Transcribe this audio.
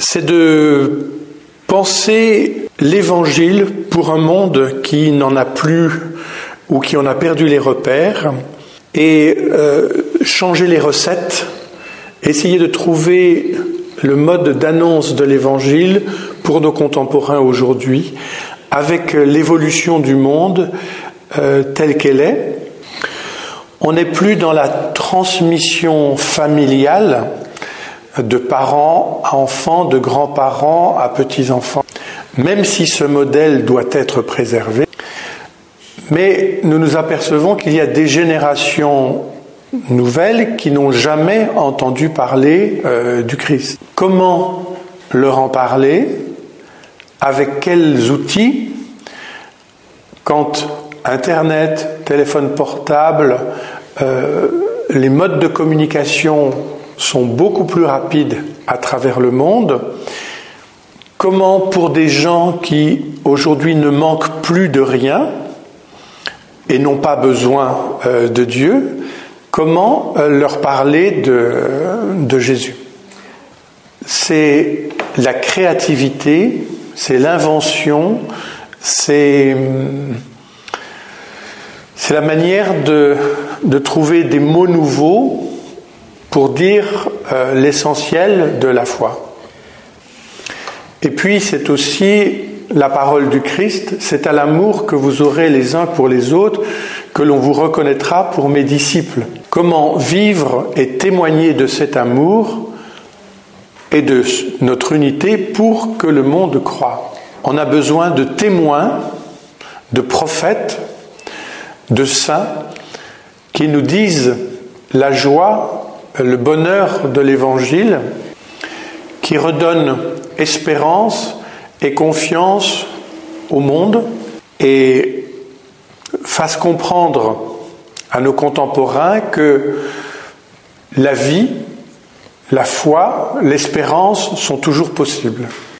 c'est de penser l'Évangile pour un monde qui n'en a plus ou qui en a perdu les repères et changer les recettes, essayer de trouver le mode d'annonce de l'Évangile pour nos contemporains aujourd'hui, avec l'évolution du monde telle qu'elle est. On n'est plus dans la transmission familiale de parents à enfants, de grands-parents à petits-enfants, même si ce modèle doit être préservé. Mais nous nous apercevons qu'il y a des générations nouvelles qui n'ont jamais entendu parler du Christ. Comment leur en parler? Avec quels outils? Quand Internet, téléphone portable, les modes de communication sont beaucoup plus rapides à travers le monde, comment pour des gens qui aujourd'hui ne manquent plus de rien et n'ont pas besoin de Dieu, comment leur parler de Jésus? C'est la créativité, c'est l'invention, c'est la manière de trouver des mots nouveaux pour dire l'essentiel de la foi. Et puis c'est aussi la parole du Christ, c'est à l'amour que vous aurez les uns pour les autres que l'on vous reconnaîtra pour mes disciples. Comment vivre et témoigner de cet amour et de notre unité pour que le monde croie. On a besoin de témoins, de prophètes, de saints qui nous disent la joie, le bonheur de l'Évangile, qui redonnent espérance et confiance au monde et fassent comprendre à nos contemporains que la vie, la foi, l'espérance sont toujours possibles.